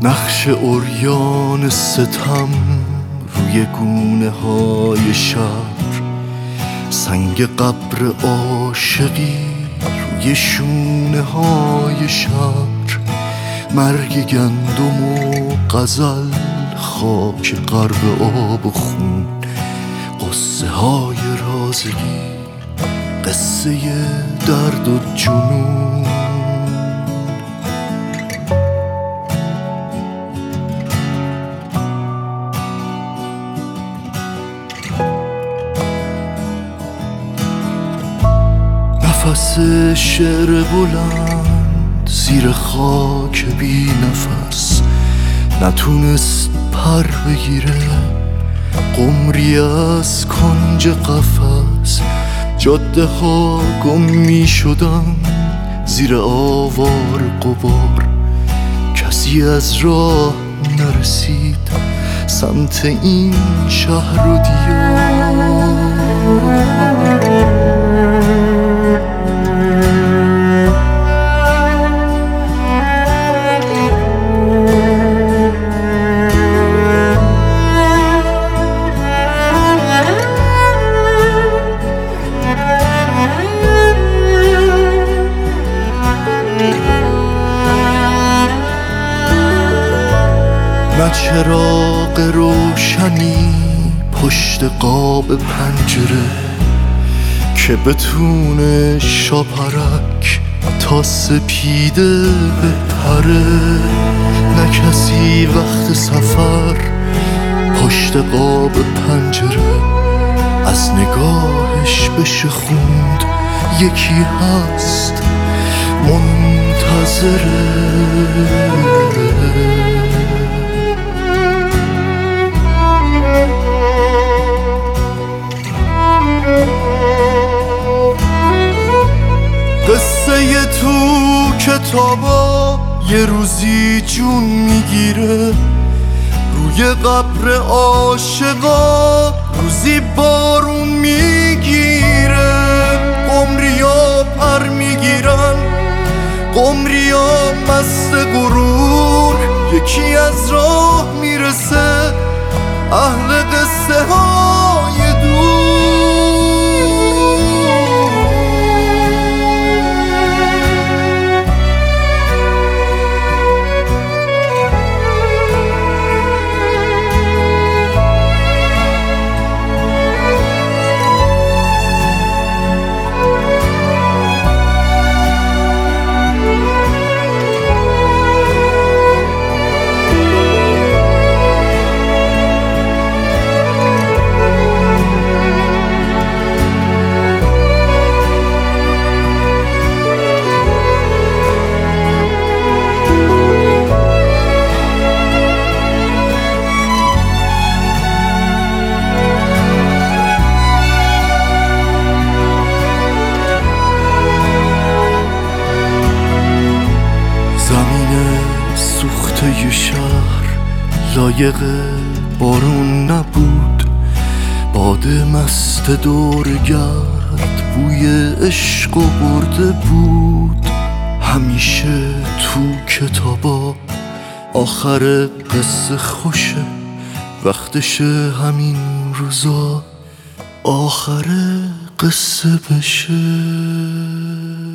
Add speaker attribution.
Speaker 1: نقش عریان ستم روی گونه های شهر، سنگ قبر عاشقی روی شونه های شهر، مرگ گندم و غزل، خاک غرب آب و خون، قصه های رازگی، قصه درد و جنون. نفس شعر بلند زیر خاک بی نفس، نتونست پر بگیره قمری از کنج قفس. جاده ها گم می شدن زیر آوار غبار، کسی از راه نرسید سمت این شهر و دیار. نه چراغ روشنی پشت قاب پنجره که بتونه شاپرک تا سپیده بپره، نه کسی وقت سفر پشت قاب پنجره از نگاهش بشه خوند یکی هست منتظره. قصه تو کتابا یه روزی جون میگیره، روی قبر عاشقا روزی بارون میگیره. قمریا پر میگیرن، قمریا مست غرور، یکی از راه میرسه اهل قصه های دور. یه شهر لایق بارون نبود، باد مست دور گرد بوی عشق و برده بود. همیشه تو کتابا آخر قصه خوشه، وقتشه همین روزا آخر قصه بشه.